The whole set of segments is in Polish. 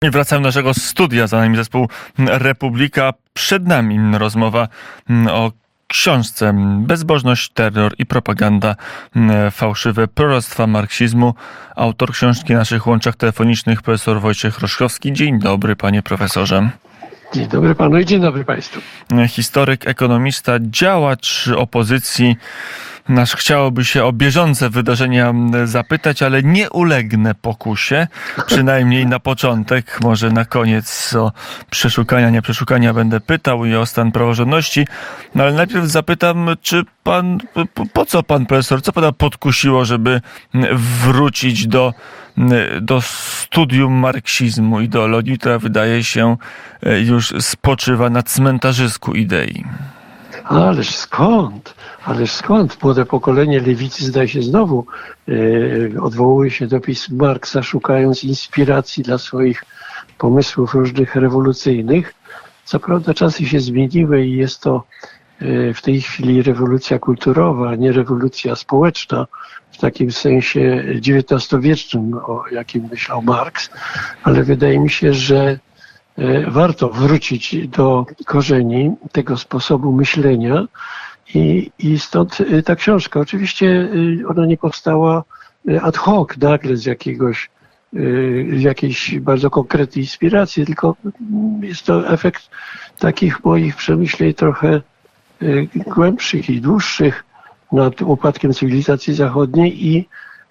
I wracamy do naszego studia, za nami zespół Republika. Przed nami rozmowa o książce Bezbożność, terror i propaganda, fałszywe proroctwa marksizmu. Autor książki na naszych łączach telefonicznych, profesor Wojciech Roszkowski. Dzień dobry, panie profesorze. Dzień dobry panu i dzień dobry państwu. Historyk, ekonomista, działacz opozycji. Nasz chciałoby się o bieżące wydarzenia zapytać, ale nie ulegnę pokusie, przynajmniej na początek. Może na koniec o przeszukania, nie przeszukania będę pytał i o stan praworządności. No ale najpierw zapytam, czy pan, po co pan profesor, co pana podkusiło, żeby wrócić do studium marksizmu, ideologii, która wydaje się już spoczywa na cmentarzysku idei? Ależ skąd? Młode pokolenie lewicy zdaje się znowu odwołuje się do pism Marksa, szukając inspiracji dla swoich pomysłów różnych rewolucyjnych. Co prawda czasy się zmieniły i jest to w tej chwili rewolucja kulturowa, a nie rewolucja społeczna, w takim sensie XIX-wiecznym, o jakim myślał Marks, ale wydaje mi się, że warto wrócić do korzeni tego sposobu myślenia i stąd ta książka. Oczywiście ona nie powstała ad hoc, nagle z jakiejś bardzo konkretnej inspiracji, tylko jest to efekt takich moich przemyśleń trochę głębszych i dłuższych nad upadkiem cywilizacji zachodniej i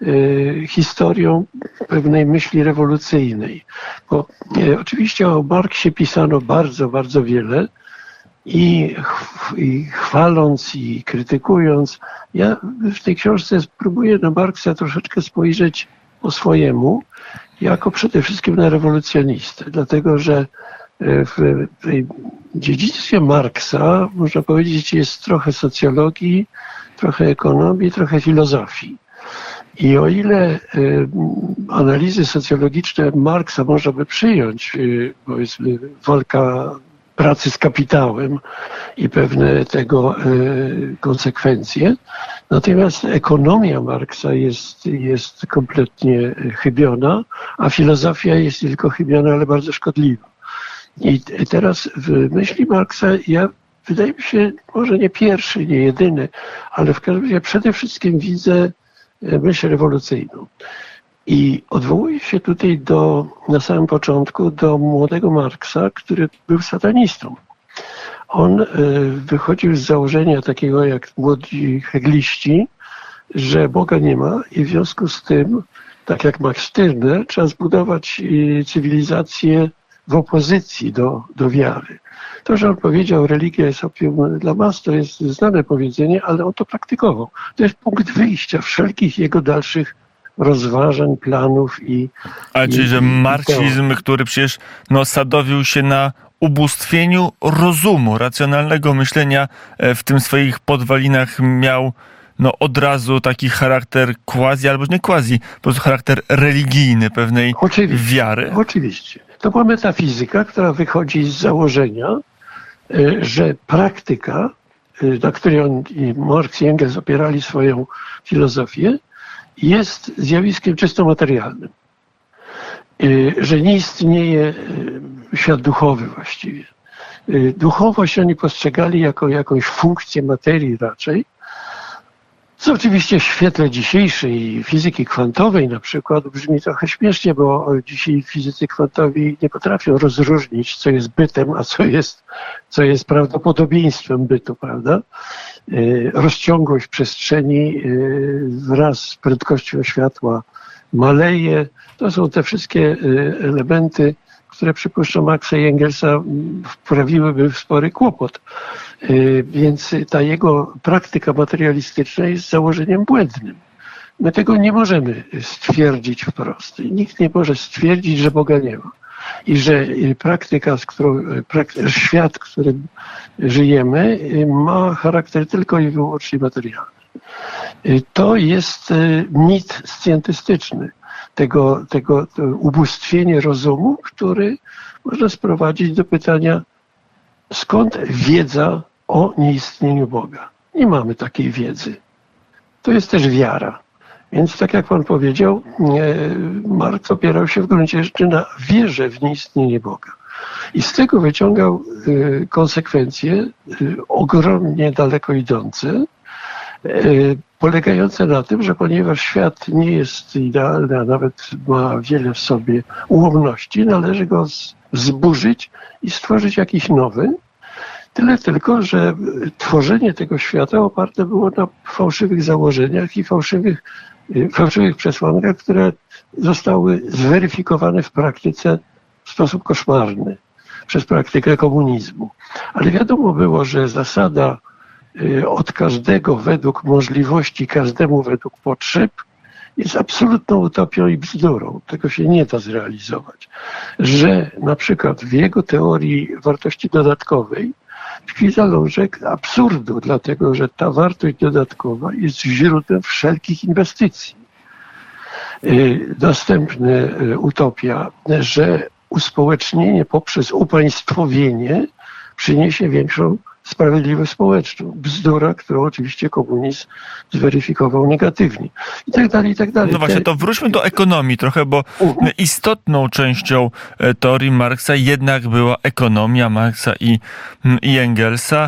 historią pewnej myśli rewolucyjnej. Bo oczywiście o Marksie pisano bardzo, bardzo wiele i chwaląc i krytykując. Ja w tej książce spróbuję na Marksa troszeczkę spojrzeć po swojemu, jako przede wszystkim na rewolucjonistę, dlatego że w dziedzictwie Marksa, można powiedzieć, jest trochę socjologii, trochę ekonomii, trochę filozofii. I o ile analizy socjologiczne Marksa można by przyjąć, powiedzmy, walka pracy z kapitałem i pewne tego konsekwencje, natomiast ekonomia Marksa jest kompletnie chybiona, a filozofia jest nie tylko chybiona, ale bardzo szkodliwa. I teraz w myśli Marksa wydaje mi się, może nie pierwszy, nie jedyny, ale w każdym razie przede wszystkim widzę myśl rewolucyjną. I odwołuję się tutaj na samym początku do młodego Marksa, który był satanistą. On wychodził z założenia takiego jak młodzi hegliści, że Boga nie ma i w związku z tym, tak jak Max Stirner, trzeba zbudować cywilizację w opozycji do wiary. To, że on powiedział, religia jest opium dla mas, to jest znane powiedzenie, ale on to praktykował. To jest punkt wyjścia wszelkich jego dalszych rozważań, planów czyli, że marksizm, który przecież sadowił się na ubóstwieniu rozumu, racjonalnego myślenia, w tym swoich podwalinach miał od razu taki charakter quasi, albo nie quasi, po prostu charakter religijny pewnej wiary. Oczywiście. To była metafizyka, która wychodzi z założenia, że praktyka, na której Marx i Engels opierali swoją filozofię, jest zjawiskiem czysto materialnym. Że nie istnieje świat duchowy właściwie. Duchowość oni postrzegali jako jakąś funkcję materii raczej, co oczywiście w świetle dzisiejszej fizyki kwantowej na przykład brzmi trochę śmiesznie, bo dzisiaj fizycy kwantowi nie potrafią rozróżnić, co jest bytem, a co jest prawdopodobieństwem bytu, prawda? Rozciągłość przestrzeni wraz z prędkością światła maleje. To są te wszystkie elementy, które przypuszczam Marksa i Engelsa wprawiłyby w spory kłopot. Więc ta jego praktyka materialistyczna jest założeniem błędnym. My tego nie możemy stwierdzić wprost. Nikt nie może stwierdzić, że Boga nie ma. I że praktyka, świat, w którym żyjemy, ma charakter tylko i wyłącznie materialny. To jest mit scjentystyczny. Tego ubóstwienie rozumu, który można sprowadzić do pytania, skąd wiedza o nieistnieniu Boga? Nie mamy takiej wiedzy. To jest też wiara. Więc tak jak pan powiedział, Marx opierał się w gruncie rzeczy na wierze w nieistnienie Boga. I z tego wyciągał konsekwencje ogromnie daleko idące, polegające na tym, że ponieważ świat nie jest idealny, a nawet ma wiele w sobie ułomności, należy go zburzyć i stworzyć jakiś nowy. Tyle tylko, że tworzenie tego świata oparte było na fałszywych założeniach i fałszywych przesłankach, które zostały zweryfikowane w praktyce w sposób koszmarny przez praktykę komunizmu. Ale wiadomo było, że zasada od każdego według możliwości, każdemu według potrzeb jest absolutną utopią i bzdurą. Tego się nie da zrealizować. Że na przykład w jego teorii wartości dodatkowej tkwi zalążek absurdu, dlatego że ta wartość dodatkowa jest źródłem wszelkich inwestycji. Następna utopia, że uspołecznienie poprzez upaństwowienie przyniesie większą sprawiedliwość społeczną. Bzdura, którą oczywiście komunizm zweryfikował negatywnie. I tak dalej, i tak dalej. No właśnie, to wróćmy do ekonomii trochę, bo istotną częścią teorii Marksa jednak była ekonomia Marksa i Engelsa.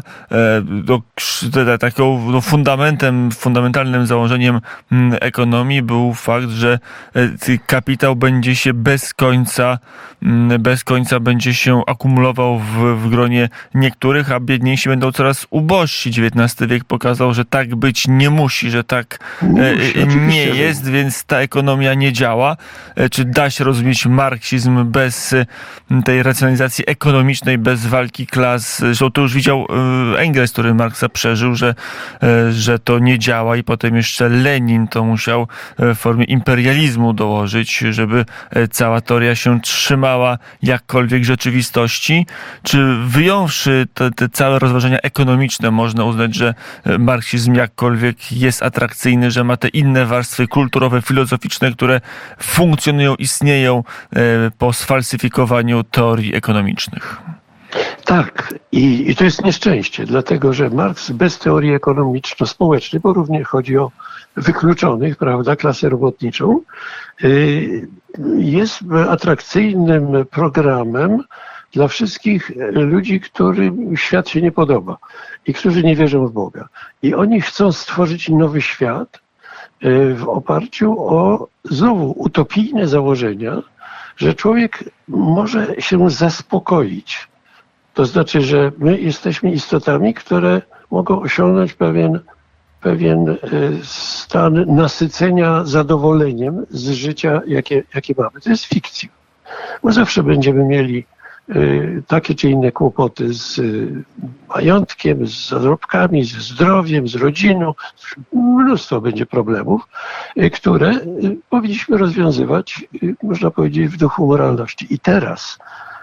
Taką fundamentalnym założeniem ekonomii był fakt, że kapitał będzie się bez końca będzie się akumulował w gronie niektórych, a biedniejsi będą coraz ubożsi. XIX wiek pokazał, że tak być nie musi, że tak nie jest, więc ta ekonomia nie działa. Czy da się rozumieć marksizm bez tej racjonalizacji ekonomicznej, bez walki klas? Zresztą to już widział Engels, który Marksa przeżył, że to nie działa i potem jeszcze Lenin to musiał w formie imperializmu dołożyć, żeby cała teoria się trzymała jakkolwiek rzeczywistości. Czy wyjąwszy te całe rozważania ekonomiczne, można uznać, że marksizm jakkolwiek jest atrakcyjny, że ma te inne warstwy kulturowe, filozoficzne, które funkcjonują, istnieją po sfalsyfikowaniu teorii ekonomicznych? Tak, i to jest nieszczęście, dlatego że Marks bez teorii ekonomiczno-społecznej, bo również chodzi o wykluczonych, prawda, klasę robotniczą, jest atrakcyjnym programem dla wszystkich ludzi, którym świat się nie podoba i którzy nie wierzą w Boga. I oni chcą stworzyć nowy świat w oparciu o znowu utopijne założenia, że człowiek może się zaspokoić. To znaczy, że my jesteśmy istotami, które mogą osiągnąć pewien stan nasycenia zadowoleniem z życia, jakie mamy. To jest fikcja. Bo zawsze będziemy mieli takie czy inne kłopoty z majątkiem, z zarobkami, ze zdrowiem, z rodziną. Mnóstwo będzie problemów, które powinniśmy rozwiązywać, można powiedzieć, w duchu moralności. I teraz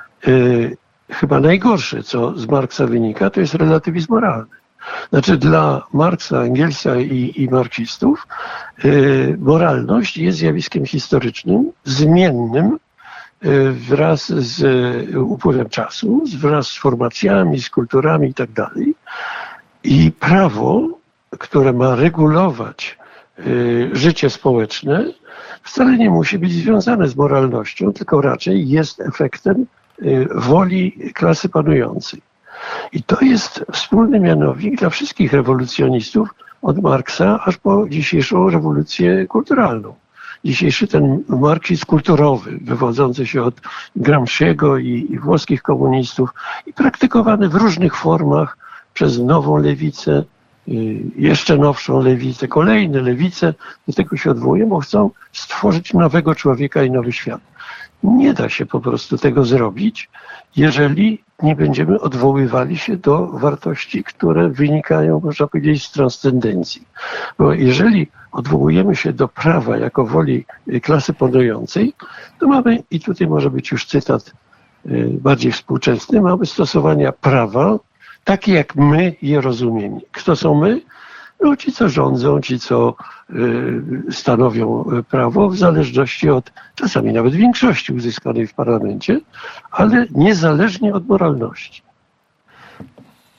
chyba najgorsze, co z Marksa wynika, to jest relatywizm moralny. Znaczy dla Marksa, Engelsa i marksistów moralność jest zjawiskiem historycznym, zmiennym wraz z upływem czasu, wraz z formacjami, z kulturami i tak dalej. I prawo, które ma regulować życie społeczne, wcale nie musi być związane z moralnością, tylko raczej jest efektem woli klasy panującej. I to jest wspólny mianownik dla wszystkich rewolucjonistów od Marksa aż po dzisiejszą rewolucję kulturalną. Dzisiejszy ten marksizm kulturowy, wywodzący się od Gramsciego i włoskich komunistów i praktykowany w różnych formach przez nową lewicę, jeszcze nowszą lewicę, kolejne lewice, do tego się odwołują, bo chcą stworzyć nowego człowieka i nowy świat. Nie da się po prostu tego zrobić, jeżeli nie będziemy odwoływali się do wartości, które wynikają, można powiedzieć, z transcendencji. Bo jeżeli odwołujemy się do prawa jako woli klasy panującej, to mamy, i tutaj może być już cytat bardziej współczesny, mamy stosowania prawa takie, jak my je rozumiemy. Kto są my? No, ci, co rządzą, ci, co stanowią prawo, w zależności od czasami nawet większości uzyskanej w parlamencie, ale niezależnie od moralności.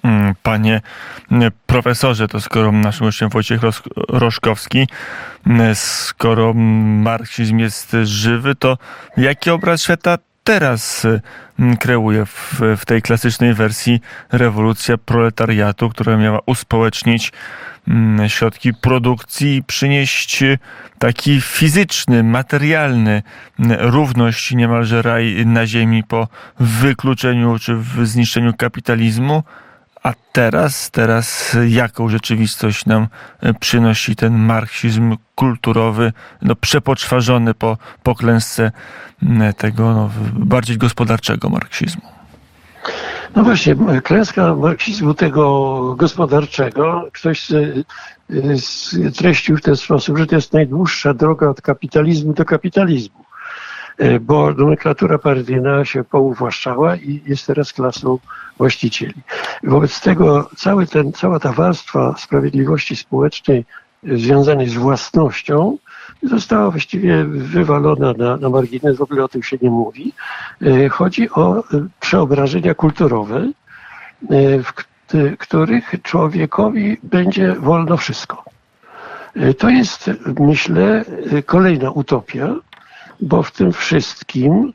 Panie profesorze, to skoro naszym gościem Wojciech Roszkowski, skoro marksizm jest żywy, to jaki obraz świata teraz kreuje w tej klasycznej wersji rewolucja proletariatu, która miała uspołecznić środki produkcji i przynieść taki fizyczny, materialny, równość, niemalże raj na ziemi po wykluczeniu czy zniszczeniu kapitalizmu? A teraz jaką rzeczywistość nam przynosi ten marksizm kulturowy, przepoczwarzony po klęsce tego bardziej gospodarczego marksizmu? No właśnie, klęska marksizmu tego gospodarczego, ktoś streścił w ten sposób, że to jest najdłuższa droga od kapitalizmu do kapitalizmu, bo nomenklatura partyjna się pouwłaszczała i jest teraz klasą właścicieli. Wobec tego cała ta warstwa sprawiedliwości społecznej związanej z własnością została właściwie wywalona na margines, w ogóle o tym się nie mówi. Chodzi o przeobrażenia kulturowe, w których człowiekowi będzie wolno wszystko. To jest, myślę, kolejna utopia, bo w tym wszystkim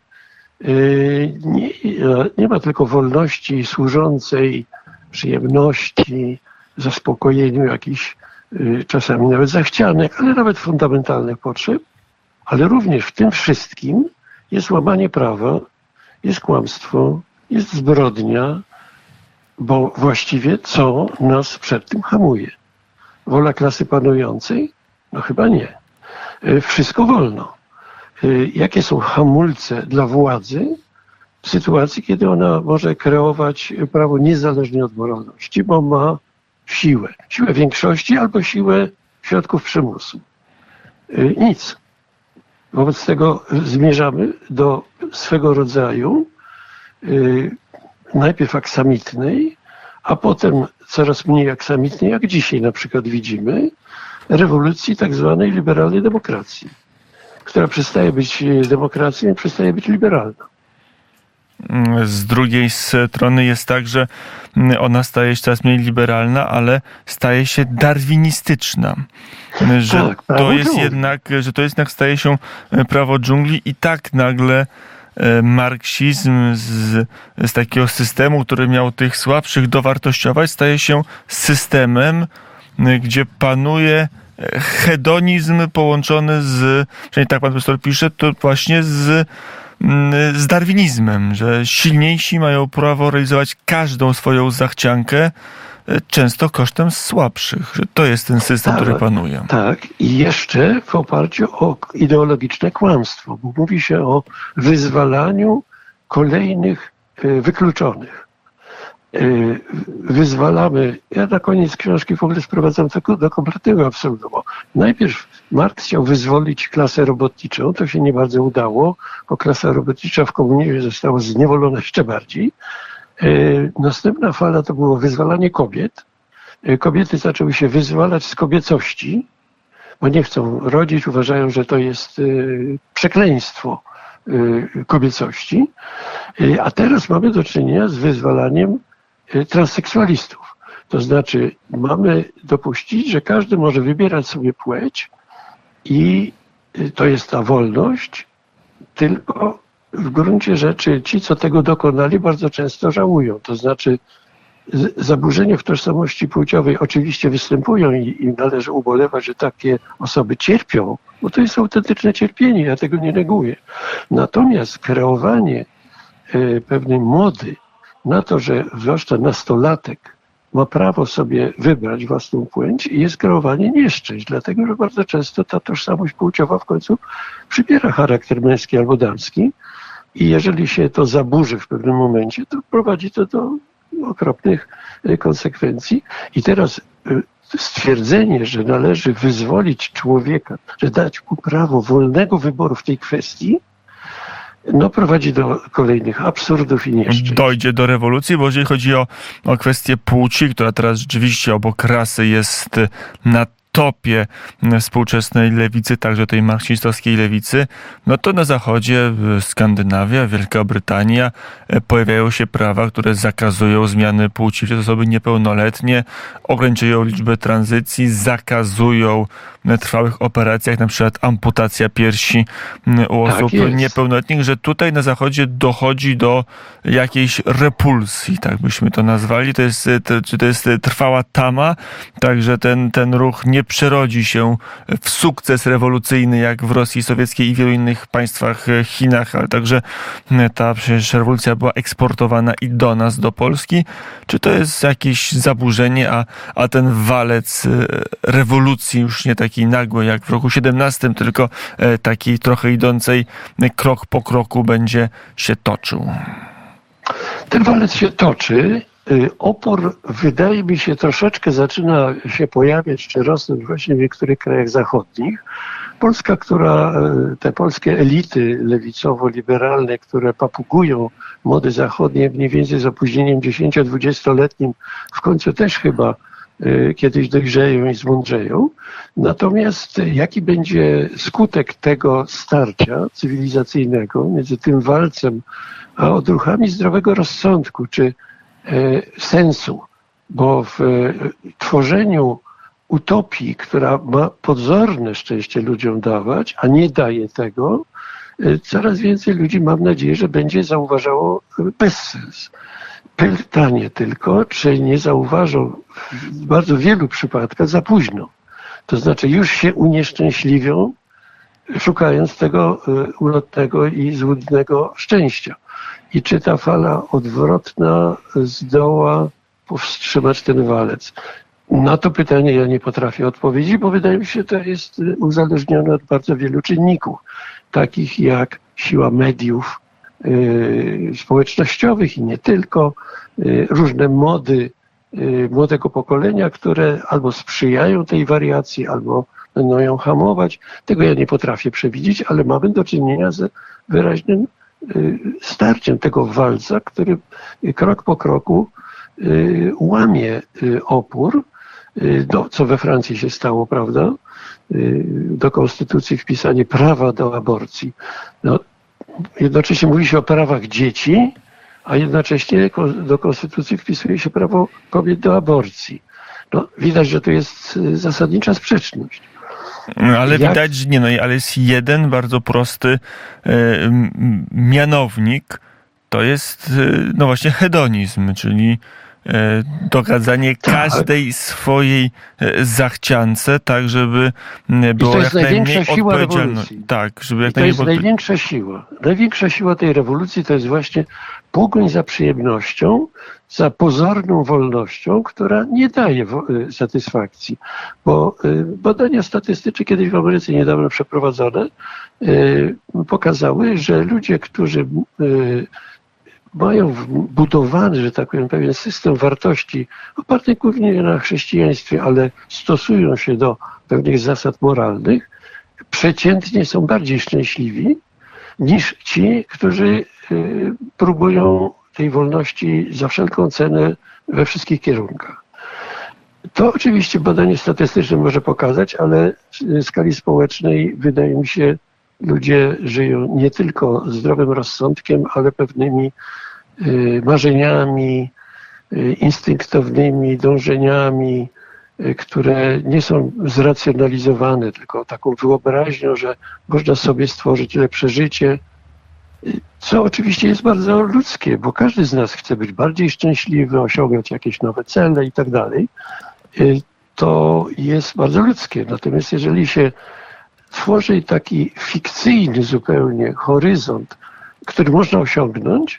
nie ma tylko wolności służącej przyjemności, zaspokojeniu jakichś czasami nawet zachcianych, ale nawet fundamentalnych potrzeb, ale również w tym wszystkim jest łamanie prawa, jest kłamstwo, jest zbrodnia, bo właściwie co nas przed tym hamuje? Wola klasy panującej? No chyba nie. Wszystko wolno. Jakie są hamulce dla władzy w sytuacji, kiedy ona może kreować prawo niezależnie od moralności, bo ma siłę większości albo siłę środków przymusu? Nic. Wobec tego zmierzamy do swego rodzaju najpierw aksamitnej, a potem coraz mniej aksamitnej, jak dzisiaj na przykład widzimy, rewolucji tak zwanej liberalnej demokracji, która przestaje być demokracją i przestaje być liberalna. Z drugiej strony jest tak, że ona staje się coraz mniej liberalna, ale staje się darwinistyczna. Że tak, że to jednak staje się prawo dżungli i tak nagle marksizm z takiego systemu, który miał tych słabszych dowartościować, staje się systemem, gdzie panuje hedonizm połączony przynajmniej tak pan profesor pisze, to właśnie z darwinizmem, że silniejsi mają prawo realizować każdą swoją zachciankę, często kosztem słabszych. Że to jest ten system, który panuje. Tak, i jeszcze w oparciu o ideologiczne kłamstwo, bo mówi się o wyzwalaniu kolejnych wykluczonych. Wyzwalamy, ja na koniec książki w ogóle sprowadzam to do kompletnego absurdu, bo najpierw Marks chciał wyzwolić klasę robotniczą, to się nie bardzo udało, bo klasa robotnicza w komunizmie została zniewolona jeszcze bardziej. Następna fala to było wyzwalanie kobiet. Kobiety zaczęły się wyzwalać z kobiecości, bo nie chcą rodzić, uważają, że to jest przekleństwo kobiecości. A teraz mamy do czynienia z wyzwalaniem transseksualistów. To znaczy mamy dopuścić, że każdy może wybierać sobie płeć i to jest ta wolność, tylko w gruncie rzeczy ci, co tego dokonali, bardzo często żałują. To znaczy zaburzenia w tożsamości płciowej oczywiście występują i należy ubolewać, że takie osoby cierpią, bo to jest autentyczne cierpienie, ja tego nie neguję. Natomiast kreowanie pewnej mody na to, że zwłaszcza nastolatek ma prawo sobie wybrać własną płeć, jest kreowanie nieszczęść, dlatego że bardzo często ta tożsamość płciowa w końcu przybiera charakter męski albo damski i jeżeli się to zaburzy w pewnym momencie, to prowadzi to do okropnych konsekwencji. I teraz stwierdzenie, że należy wyzwolić człowieka, że dać mu prawo wolnego wyboru w tej kwestii, prowadzi do kolejnych absurdów i nieszczęść. Dojdzie do rewolucji, bo jeżeli chodzi o kwestię płci, która teraz rzeczywiście obok rasy jest na topie współczesnej lewicy, także tej marksistowskiej lewicy, no to na zachodzie Skandynawia, Wielka Brytania pojawiają się prawa, które zakazują zmiany płci przez osoby niepełnoletnie, ograniczają liczbę tranzycji, zakazują trwałych operacji, jak na przykład amputacja piersi u osób niepełnoletnich, że tutaj na zachodzie dochodzi do jakiejś repulsji, tak byśmy to nazwali. To jest trwała tama, także ten ruch nie przerodzi się w sukces rewolucyjny, jak w Rosji Sowieckiej i wielu innych państwach, Chinach, ale także ta przecież rewolucja była eksportowana i do nas, do Polski. Czy to jest jakieś zaburzenie, a ten walec rewolucji już nie taki nagły jak w roku 17, tylko taki trochę idącej krok po kroku będzie się toczył? Ten walec się toczy. Opór, wydaje mi się, troszeczkę zaczyna się pojawiać czy rosnąć właśnie w niektórych krajach zachodnich. Polska, te polskie elity lewicowo-liberalne, które papugują mody zachodnie mniej więcej z opóźnieniem 10-20-letnim, w końcu też chyba kiedyś dojrzeją i zmądrzeją. Natomiast jaki będzie skutek tego starcia cywilizacyjnego między tym walcem a odruchami zdrowego rozsądku czy sensu? Bo w tworzeniu utopii, która ma pozorne szczęście ludziom dawać, a nie daje tego, coraz więcej ludzi, mam nadzieję, że będzie zauważało bezsens. Pytanie tylko, czy nie zauważą w bardzo wielu przypadkach za późno. To znaczy już się unieszczęśliwią, szukając tego ulotnego i złudnego szczęścia. I czy ta fala odwrotna zdoła powstrzymać ten walec? Na to pytanie ja nie potrafię odpowiedzieć, bo wydaje mi się, że to jest uzależnione od bardzo wielu czynników, takich jak siła mediów społecznościowych i nie tylko, różne mody młodego pokolenia, które albo sprzyjają tej wariacji, albo będą ją hamować. Tego ja nie potrafię przewidzieć, ale mamy do czynienia z wyraźnym starciem tego walca, który krok po kroku łamie opór, co we Francji się stało, prawda? Do konstytucji wpisanie prawa do aborcji. No, jednocześnie mówi się o prawach dzieci, a jednocześnie do konstytucji wpisuje się prawo kobiet do aborcji. No, widać, że to jest zasadnicza sprzeczność. Ale widać, że ale jest jeden bardzo prosty mianownik, to jest no właśnie hedonizm, czyli dogadzanie każdej swojej zachciance, tak żeby było jak najmniej odpowiedzialności. Tak, żeby jak najmniej. To jest największa siła. Największa siła tej rewolucji to jest właśnie pogoń za przyjemnością, za pozorną wolnością, która nie daje satysfakcji. Bo badania statystyczne kiedyś w Ameryce niedawno przeprowadzone pokazały, że ludzie, którzy mają wbudowany, że tak powiem, pewien system wartości oparty głównie na chrześcijaństwie, ale stosują się do pewnych zasad moralnych, przeciętnie są bardziej szczęśliwi niż ci, którzy próbują tej wolności za wszelką cenę we wszystkich kierunkach. To oczywiście badanie statystyczne może pokazać, ale w skali społecznej wydaje mi się, ludzie żyją nie tylko zdrowym rozsądkiem, ale pewnymi marzeniami, instynktownymi dążeniami, które nie są zracjonalizowane, tylko taką wyobraźnią, że można sobie stworzyć lepsze życie, co oczywiście jest bardzo ludzkie, bo każdy z nas chce być bardziej szczęśliwy, osiągać jakieś nowe cele i tak dalej. To jest bardzo ludzkie. Natomiast jeżeli się tworzy taki fikcyjny zupełnie horyzont, który można osiągnąć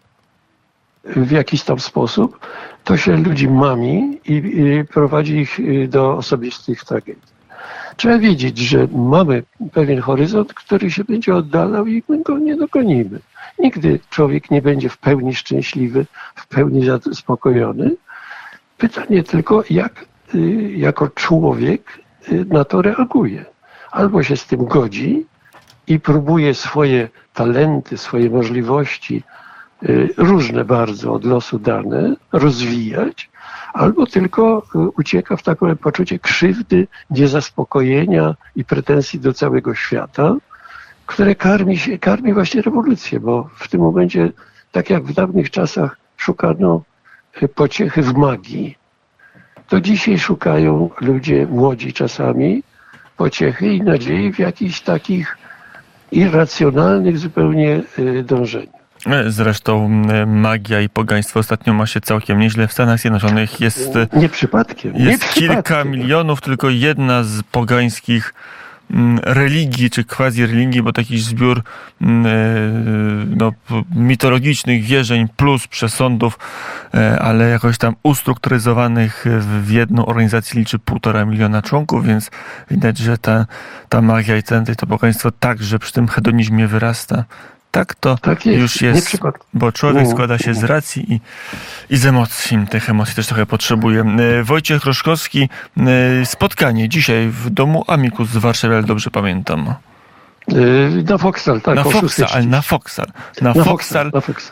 w jakiś tam sposób, to się ludzi mami i prowadzi ich do osobistych tragedii. Trzeba wiedzieć, że mamy pewien horyzont, który się będzie oddalał i my go nie dogonimy. Nigdy człowiek nie będzie w pełni szczęśliwy, w pełni zaspokojony. Pytanie tylko, jak jako człowiek na to reaguje. Albo się z tym godzi i próbuje swoje talenty, swoje możliwości różne bardzo od losu dane, rozwijać, albo tylko ucieka w takie poczucie krzywdy, niezaspokojenia i pretensji do całego świata, które karmi właśnie rewolucję, bo w tym momencie, tak jak w dawnych czasach szukano pociechy w magii, to dzisiaj szukają ludzie młodzi czasami pociechy i nadziei w jakichś takich irracjonalnych zupełnie dążeniach. Zresztą magia i pogaństwo ostatnio ma się całkiem nieźle. W Stanach Zjednoczonych jest kilka milionów, tylko jedna z pogańskich religii, czy quasi-religii, bo taki zbiór mitologicznych wierzeń plus przesądów, ale jakoś tam ustrukturyzowanych w jedną organizację liczy 1,5 miliona członków, więc widać, że ta magia i to pogaństwo także przy tym hedonizmie wyrasta. Tak jest, już jest, bo człowiek składa się z racji i z emocji. Tych emocji też trochę potrzebuje. Wojciech Roszkowski, spotkanie dzisiaj w domu Amicus w Warszawie, ale dobrze pamiętam. Na Foksal, tak. Na Foksal.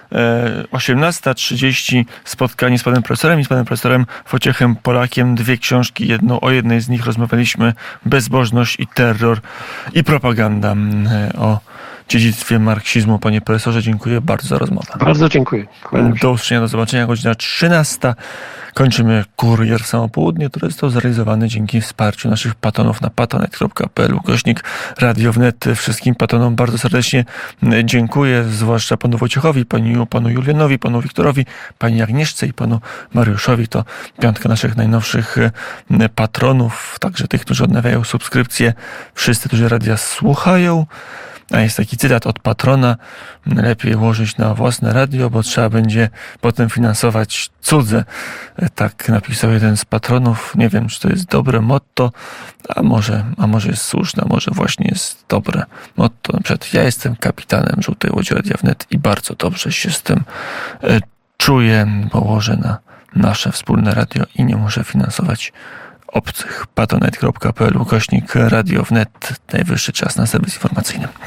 18:30 spotkanie z panem profesorem i z panem profesorem Wojciechem Polakiem. 2 książki. O jednej z nich rozmawialiśmy. Bezbożność i terror i propaganda. O dziedzictwie marksizmu. Panie profesorze, dziękuję bardzo za rozmowę. Bardzo dziękuję. Do usłyszenia, do zobaczenia. Godzina 13. Kończymy Kurier w samo południe, który został zrealizowany dzięki wsparciu naszych patronów na patronite.pl/Radio Wnet. Wszystkim patronom bardzo serdecznie dziękuję, zwłaszcza panu Wojciechowi, panu Julianowi, panu Wiktorowi, pani Agnieszce i panu Mariuszowi. To 5 naszych najnowszych patronów, także tych, którzy odnawiają subskrypcje, wszyscy, którzy radia słuchają. A jest taki cytat od patrona: lepiej łożyć na własne radio, bo trzeba będzie potem finansować cudze. Tak napisał jeden z patronów. Nie wiem, czy to jest dobre motto, a może jest słuszne, a może właśnie jest dobre motto. Na przykład ja jestem kapitanem Żółtej Łodzi Radia Wnet i bardzo dobrze się z tym czuję, bo łożę na nasze wspólne radio i nie muszę finansować obcych. patronite.pl/Radio Wnet. Najwyższy czas na serwis informacyjny.